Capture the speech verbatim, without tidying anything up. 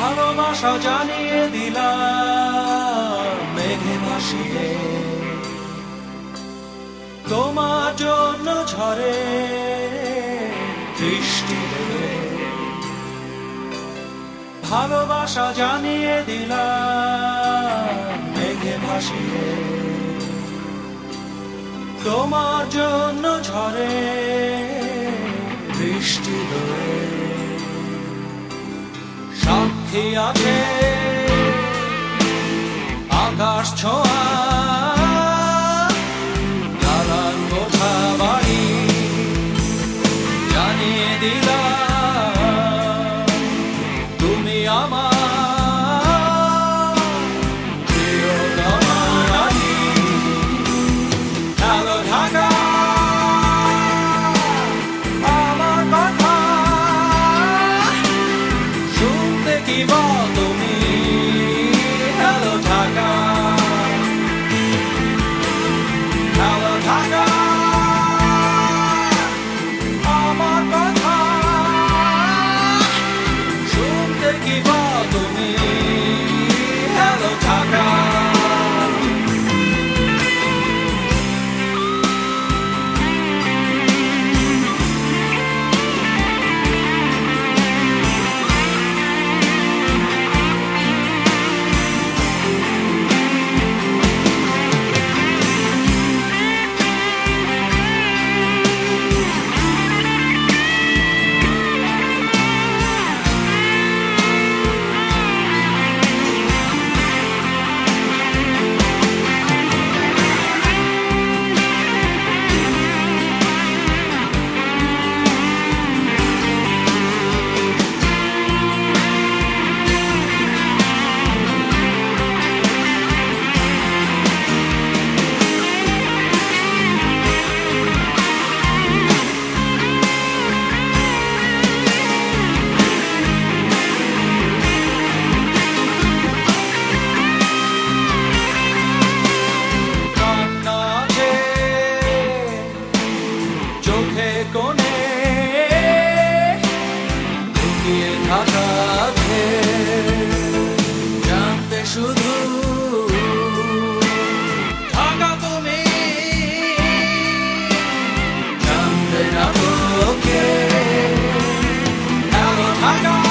ভালোবাসা জানিয়ে দিলাম মেঘে ভাসিয়ে, তোমার জন্য ঝরে বৃষ্টি হয়ে। ভালোবাসা জানিয়ে দিলাম মেঘে ভাসিয়ে, তোমার জন্য ঝরে বৃষ্টি হয়ে। সাক্ষী আছে আকাশ ছোঁয়া, দালান কোঠা বাড়ি, জানিয়ে দিলাম তুমি আমার প্রিয়তমা রানী। হ্যালো ঢাকা, আমার কথা শুনতে কি বল তুমি? হ্যালো ঢাকা, হ্যালো ঢাকা, আমার কথা শুনতে কি বল তুমি? হ্যালো ঢাকা। চোখে কোণে লুকিয়ে থাকা আছে, জানতে শুধু ঢাকা তুমি, জানতে না তোকে। হ্যালো ঢাকা।